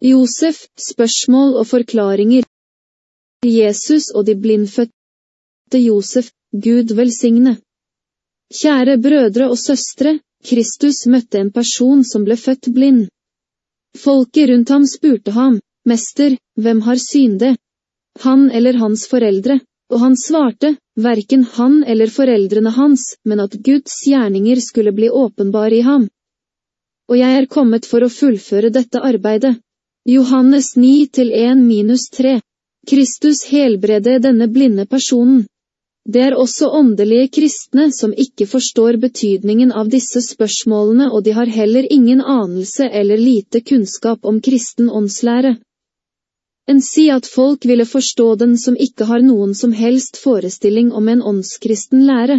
Josef, spørsmål og forklaringer. Jesus og de blindfødte Josef, Gud velsigne. Kjære brødre og søstre, Kristus møtte en person som ble født blind. Folket rundt ham spurte ham, Mester, hvem har syndet? Han eller hans foreldre? Og han svarte, hverken han eller foreldrene hans, men at Guds gjerninger skulle bli åpenbare i ham. Og jeg er kommet for å fullføre dette arbeidet. Johannes 9-1-3. Kristus helbrede denne blinde personen. Det er også åndelige kristne som ikke forstår betydningen av disse spørsmålene, og de har heller ingen anelse eller lite kunnskap om kristen åndslære. En si at folk ville forstå den som ikke har noen som helst forestilling om en åndskristen lære.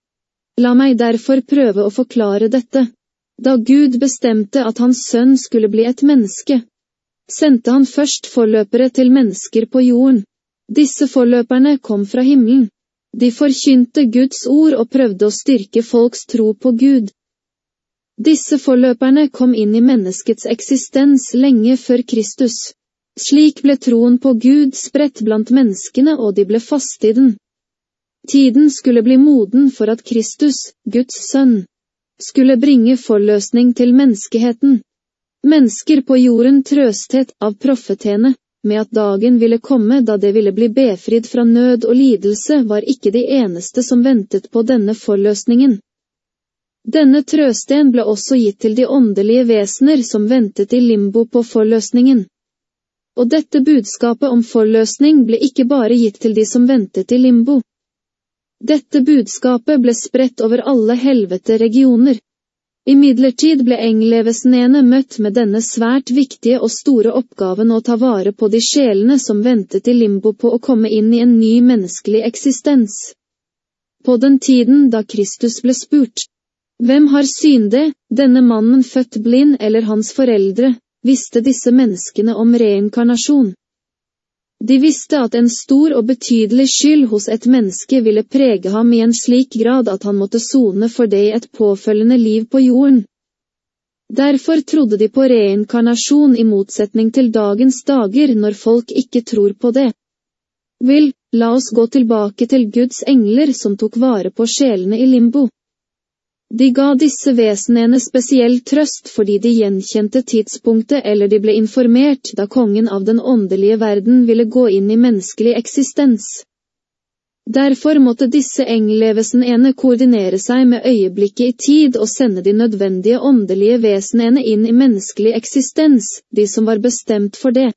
La meg derfor prøve å forklare dette. Da Gud bestemte at hans sønn skulle bli et menneske, sendte han først forløpere til mennesker på jorden. Disse forløperne kom fra himmelen. De forkynte Guds ord og prøvde å styrke folks tro på Gud. Disse forløperne kom inn i menneskets eksistens lenge før Kristus. Slik ble troen på Gud spredt blant menneskene, og de ble faste i den. Tiden skulle bli moden for at Kristus, Guds sønn, skulle bringe forløsning til menneskeheten. Mennesker på jorden trøstet av profetene, med at dagen ville komme da det ville bli befridd fra nød og lidelse, var ikke de eneste som ventet på denne forløsningen. Denne trøsten ble også gitt til de åndelige vesener som ventet i limbo på forløsningen. Og dette budskapet om forløsning ble ikke bare gitt til de som ventet i limbo. Dette budskapet ble spredt over alle helvete-regioner. Imidlertid ble englevesenene møtt med denne svært viktige og store oppgaven å ta vare på de sjelene som ventet i limbo på å komme inn i en ny menneskelig eksistens. På den tiden da Kristus ble spurt, hvem har syndet, denne mannen født blind eller hans foreldre, visste disse menneskene om reinkarnasjon. De visste at en stor og betydelig skyld hos et menneske ville prege ham i en slik grad at han måtte sone for det i et påfølgende liv på jorden. Derfor trodde de på reinkarnasjon i motsetning til dagens dager når folk ikke tror på det. La oss gå tilbake til Guds engler som tok vare på sjelene i limbo. De ga disse vesenene spesiell trøst fordi de gjenkjente tidspunktet eller de ble informert da kongen av den åndelige verden ville gå inn i menneskelig eksistens. Derfor måtte disse englevesenene koordinere seg med øyeblikket i tid og sende de nødvendige åndelige vesenene inn i menneskelig eksistens, de som var bestemt for det.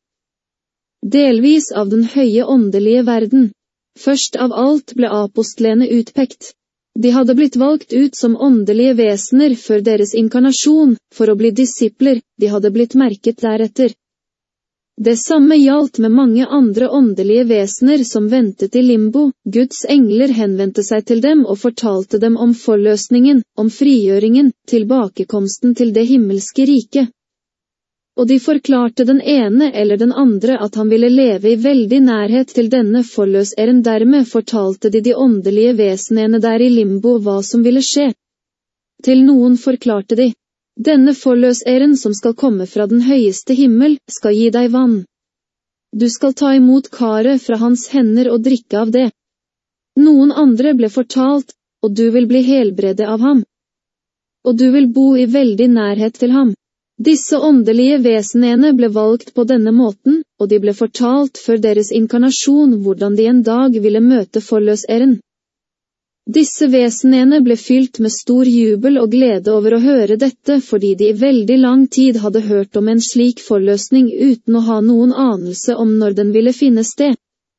Delvis av den høye åndelige verden. Først av alt ble apostlene utpekt. De hadde blitt valgt ut som åndelige vesener før deres inkarnasjon, for å bli disipler, de hadde blitt merket deretter. Det samme gjaldt med mange andre åndelige vesener som ventet i limbo. Guds engler henvendte seg til dem og fortalte dem om forløsningen, om frigjøringen, tilbakekomsten til det himmelske riket. Og de forklarte den ene eller den andre at han ville leve i veldig nærhet til denne forløseren. Dermed fortalte de åndelige vesenene der i limbo hva som ville skje. Til noen forklarte de, denne forløseren som skal komme fra den høyeste himmel, skal gi deg vann. Du skal ta imot karet fra hans hender og drikke av det. Noen andre ble fortalt, og du vil bli helbredet av ham. Og du vil bo i veldig nærhet til ham. Disse åndelige vesenene ble valgt på denne måten, og de ble fortalt før deres inkarnasjon hvordan de en dag ville møte forløseren. Disse vesenene ble fylt med stor jubel og glede over å høre dette fordi de i veldig lang tid hadde hørt om en slik forløsning uten å ha noen anelse om når den ville finne sted.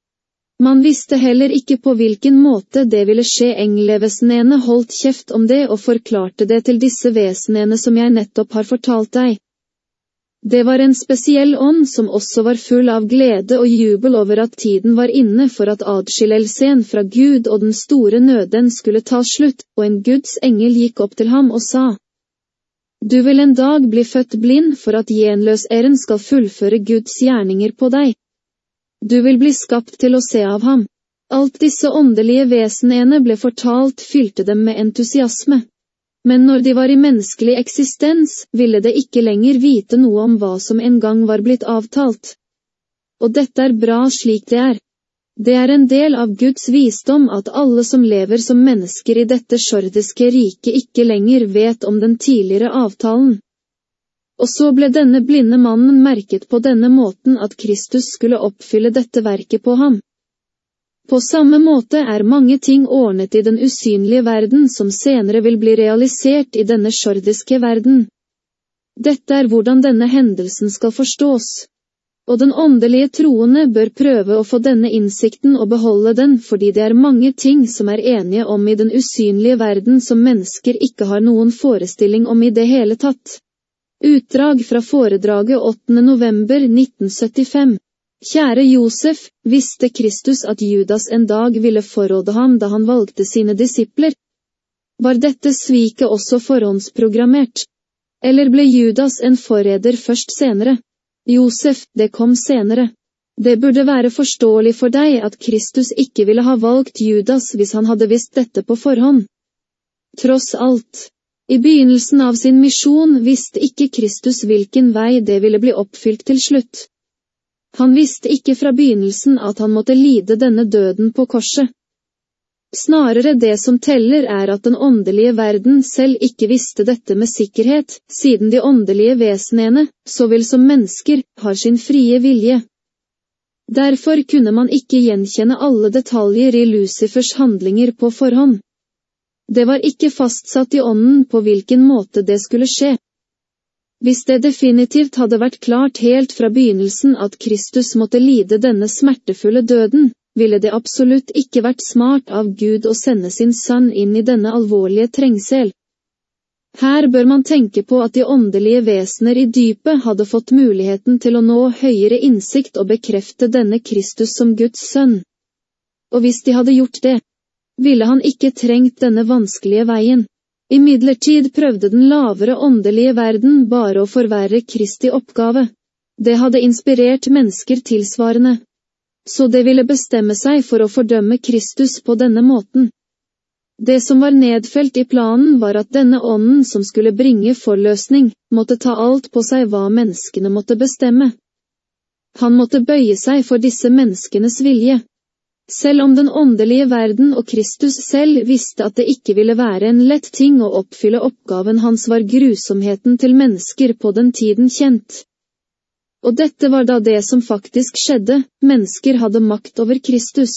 Man visste heller ikke på hvilken måte det ville skje. Englevesenene holdt kjeft om det og forklarte det til disse vesenene som jeg nettopp har fortalt deg. Det var en spesiell ånd som også var full av glede og jubel over at tiden var inne for at adskillelsen fra Gud og den store nøden skulle ta slutt, og en Guds engel gikk opp til ham og sa, «Du vil en dag bli født blind for at gjenløseren skal fullføre Guds gjerninger på deg. Du vil bli skapt til å se av ham.» Alt disse åndelige vesenene ble fortalt fylte dem med entusiasme. Men når de var i menneskelig eksistens, ville de ikke lenger vite noe om hva som en gang var blitt avtalt. Og dette er bra slik det er. Det er en del av Guds visdom at alle som lever som mennesker i dette jordiske riket ikke lenger vet om den tidligere avtalen. Og så ble denne blinde mannen merket på denne måten at Kristus skulle oppfylle dette verket på ham. På samme måte er mange ting ordnet i den usynlige verden som senere vil bli realisert i denne jordiske verden. Dette er hvordan denne hendelsen skal forstås. Og den åndelige troende bør prøve å få denne innsikten og beholde den fordi det er mange ting som er enige om i den usynlige verden som mennesker ikke har noen forestilling om i det hele tatt. Utdrag fra foredraget 8. november 1975. Kjære Josef, visste Kristus at Judas en dag ville forråde ham da han valgte sine disipler? Var dette sviket også forhåndsprogrammert? Eller ble Judas en forræder først senere? Josef, det kom senere. Det burde være forståelig for deg at Kristus ikke ville ha valgt Judas hvis han hadde visst dette på forhånd. Tross alt. I begynnelsen av sin misjon visste ikke Kristus hvilken vei det ville bli oppfylt til slutt. Han visste ikke fra begynnelsen at han måtte lide denne døden på korset. Snarere det som teller er at den åndelige verden selv ikke visste dette med sikkerhet, siden de åndelige vesenene, så vel som mennesker, har sin frie vilje. Derfor kunne man ikke gjenkjenne alle detaljer i Lucifers handlinger på forhånd. Det var ikke fastsatt i ånden på hvilken måte det skulle skje. Hvis det definitivt hadde vært klart helt fra begynnelsen at Kristus måtte lide denne smertefulle døden, ville det absolutt ikke vært smart av Gud å sende sin sønn inn i denne alvorlige trengsel. Her bør man tenke på at de åndelige vesener i dypet hadde fått muligheten til å nå høyere innsikt og bekrefte denne Kristus som Guds sønn. Og hvis de hadde gjort det, ville han ikke trengt denne vanskelige veien. Imidlertid prøvde den lavere åndelige verden bare å forverre Kristi oppgave. Det hadde inspirert mennesker tilsvarende. Så det ville bestemme seg for å fordømme Kristus på denne måten. Det som var nedfelt i planen var at denne ånden som skulle bringe forløsning, måtte ta alt på seg hva menneskene måtte bestemme. Han måtte bøye seg for disse menneskenes vilje. Selv om den åndelige verden og Kristus selv visste at det ikke ville være en lett ting å oppfylle oppgaven hans, var grusomheten til mennesker på den tiden kjent. Og dette var da det som faktisk skjedde, mennesker hadde makt over Kristus.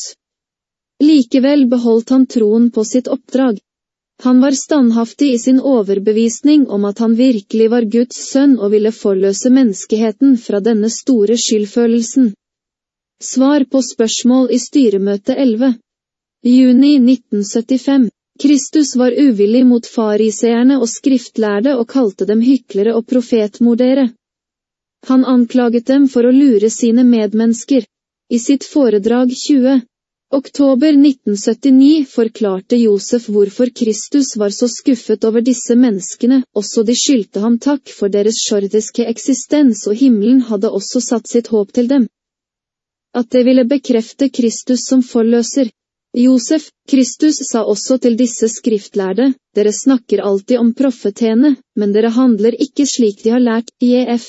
Likevel beholdt han troen på sitt oppdrag. Han var standhaftig i sin overbevisning om at han virkelig var Guds sønn og ville forløse menneskeheten fra denne store skyldfølelsen. Svar på spørsmål i styremøte 11. Juni 1975. Kristus var uvillig mot fariseerne og skriftlærde og kalte dem hyklere og profetmordere. Han anklaget dem for å lure sine medmennesker. I sitt foredrag 20. oktober 1979 forklarte Josef hvorfor Kristus var så skuffet over disse menneskene, også de skyldte ham takk for deres jordiske eksistens og himmelen hadde også satt sitt håp til dem. At det ville bekrefte Kristus som forløser. Josef, Kristus sa også til disse skriftlærde, dere snakker alltid om profetene, men dere handler ikke slik de har lært, J.F.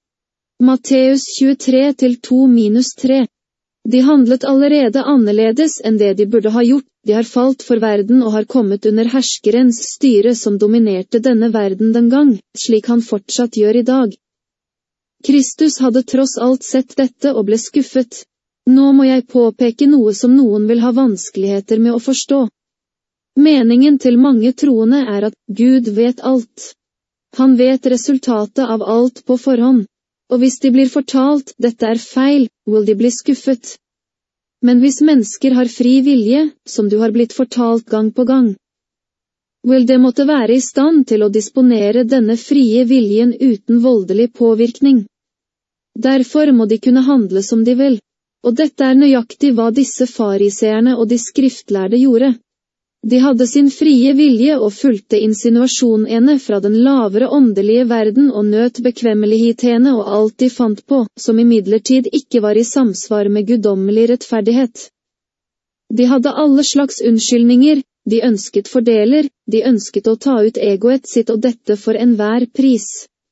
Matteus 23-2-3. De handlet allerede annerledes enn det de burde ha gjort, de har falt for verden og har kommet under herskerens styre som dominerte denne verden den gang, slik han fortsatt gjør i dag. Kristus hadde tross alt sett dette og ble skuffet. Nå må jeg påpeke noe som noen vil ha vanskeligheter med å forstå. Meningen til mange troende er at Gud vet alt. Han vet resultatet av alt på forhånd. Og hvis de blir fortalt dette er feil, vil de bli skuffet. Men hvis mennesker har fri vilje, som du har blitt fortalt gang på gang, vil det måtte være i stand til å disponere denne frie viljen uten voldelig påvirkning. Derfor må de kunne handle som de vil. Og dette er nøyaktig hva disse fariseerne og de skriftlærde gjorde. De hadde sin frie vilje og fulgte insinuasjonene fra den lavere åndelige verden og nøt bekvemmelighetene og alt de fant på, som imidlertid ikke var i samsvar med guddommelig rettferdighet. De hadde alle slags unnskyldninger, de ønsket fordeler, de ønsket å ta ut egoet sitt og dette for enhver pris.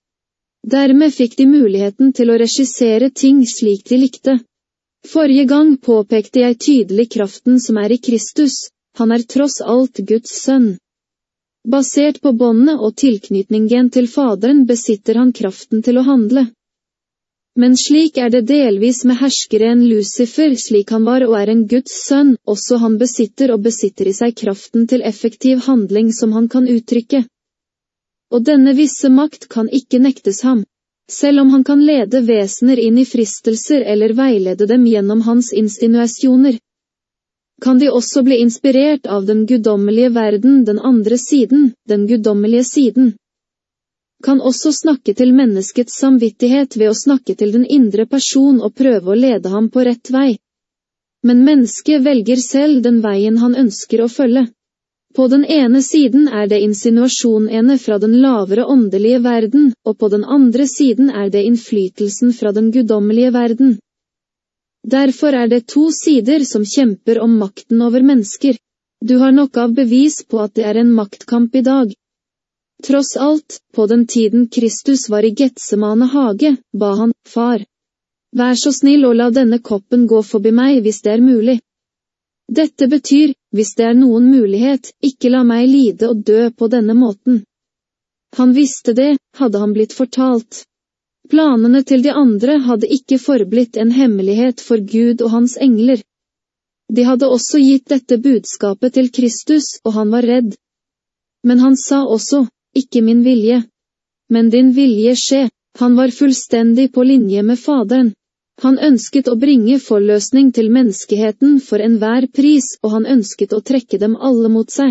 Dermed fikk de muligheten til å regissere ting slik de likte. Forrige gang påpekte jeg tydelig kraften som er i Kristus, han er tross alt Guds sønn. Basert på båndet og tilknytningen til Faderen besitter han kraften til å handle. Men slik er det delvis med herskeren Lucifer slik han var og er en Guds sønn, også han besitter i seg kraften til effektiv handling som han kan uttrykke. Og denne visse makt kan ikke nektes ham, selv om han kan lede vesener inn i fristelser eller veilede dem gjennom hans insinuasjoner. Kan de også bli inspirert av den guddommelige verden, den andre siden, den guddommelige siden. Kan også snakke til menneskets samvittighet ved å snakke til den indre person og prøve å lede ham på rett vei. Men mennesket velger selv den veien han ønsker å følge. På den ene siden er det insinuasjonene fra den lavere åndelige verden, og på den andre siden er det innflytelsen fra den guddommelige verden. Derfor er det to sider som kjemper om makten over mennesker. Du har nok av bevis på at det er en maktkamp i dag. Tross alt, på den tiden Kristus var i Getsemane hage, ba han, Far, vær så snill og la denne koppen gå forbi meg hvis det er mulig. Dette betyr, hvis det er noen mulighet, ikke la meg lide og dø på denne måten. Han visste det, hadde han blitt fortalt. Planene til de andre hadde ikke forblitt en hemmelighet for Gud og hans engler. De hadde også gitt dette budskapet til Kristus, og han var redd. Men han sa også, ikke min vilje, men din vilje skje. Han var fullstendig på linje med Faderen. Han ønsket å bringe forløsning til menneskeheten for enhver pris, og han ønsket å trekke dem alle mot seg.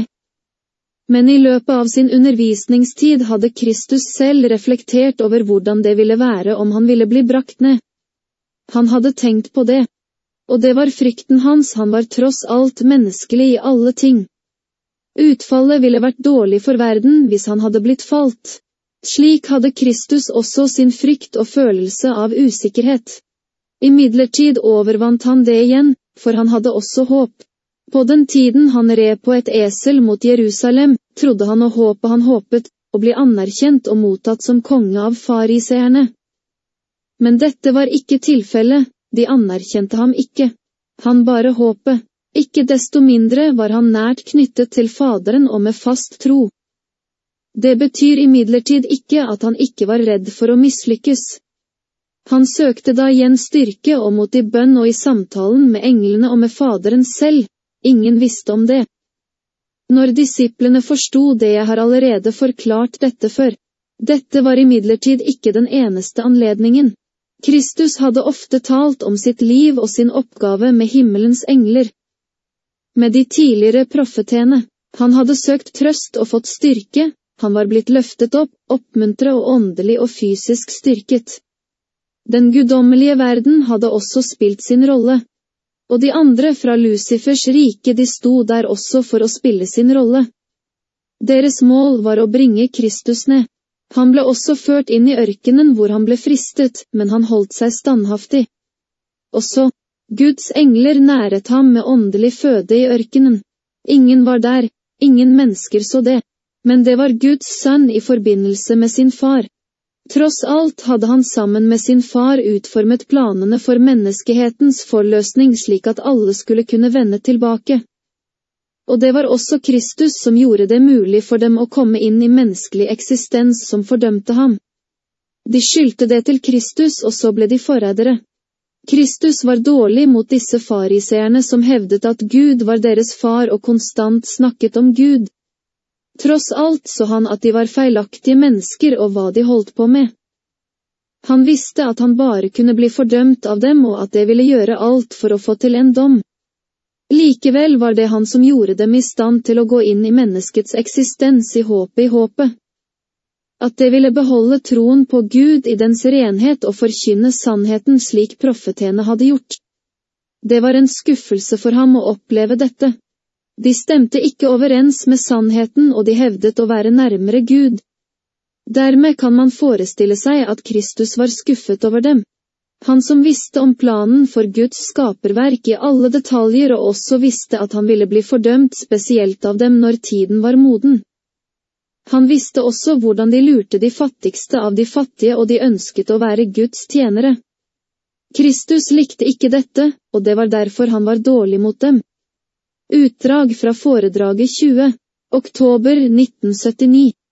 Men i løpet av sin undervisningstid hadde Kristus selv reflektert over hvordan det ville være om han ville bli brakt ned. Han hadde tenkt på det. Og det var frykten hans, han var tross alt menneskelig i alle ting. Utfallet ville vært dårlig for verden hvis han hadde blitt falt. Slik hadde Kristus også sin frykt og følelse av usikkerhet. Imidlertid overvant han det igjen, for han hadde også håp. På den tiden han red på et esel mot Jerusalem, trodde han og han håpet, å bli anerkjent og mottatt som konge av fariseerne. Men dette var ikke tilfellet, de anerkjente ham ikke. Han bare håpet. Ikke desto mindre var han nært knyttet til Faderen og med fast tro. Det betyr imidlertid ikke at han ikke var redd for å mislykkes. Han søkte da igjen styrke og mot i bønn og i samtalen med englene og med Faderen selv. Ingen visste om det. Når disiplene forstod det, jeg har allerede forklart dette før. Dette var imidlertid ikke den eneste anledningen. Kristus hadde ofte talt om sitt liv og sin oppgave med himmelens engler. Med de tidligere profetene. Han hadde søkt trøst og fått styrke. Han var blitt løftet opp, oppmuntret og åndelig og fysisk styrket. Den guddommelige verden hadde også spilt sin rolle. Og de andre fra Lucifers rike, de sto der også for å spille sin rolle. Deres mål var å bringe Kristus ned. Han ble også ført inn i ørkenen hvor han ble fristet, men han holdt seg standhaftig. Også, Guds engler næret ham med åndelig føde i ørkenen. Ingen var der, ingen mennesker så det, men det var Guds sønn i forbindelse med sin far. Tross alt hadde han sammen med sin far utformet planene for menneskehetens forløsning slik at alle skulle kunne vende tilbake. Og det var også Kristus som gjorde det mulig for dem å komme inn i menneskelig eksistens som fordømte ham. De skyldte det til Kristus, og så ble de forrædere. Kristus var dårlig mot disse fariseerne som hevdet at Gud var deres far og konstant snakket om Gud. Tross alt så han at de var feilaktige mennesker og hva de holdt på med. Han visste at han bare kunne bli fordømt av dem og at det ville gjøre alt for å få til en dom. Likevel var det han som gjorde dem i stand til å gå inn i menneskets eksistens i håpet. At det ville beholde troen på Gud i dens renhet og forkynne sannheten slik profetene hadde gjort. Det var en skuffelse for ham å oppleve dette. De stemte ikke overens med sannheten og de hevdet å være nærmere Gud. Dermed kan man forestille seg at Kristus var skuffet over dem. Han som visste om planen for Guds skaperverk i alle detaljer og også visste at han ville bli fordømt spesielt av dem når tiden var moden. Han visste også hvordan de lurte de fattigste av de fattige og de ønsket å være Guds tjenere. Kristus likte ikke dette, og det var derfor han var dårlig mot dem. Utdrag fra foredraget 20. oktober 1979.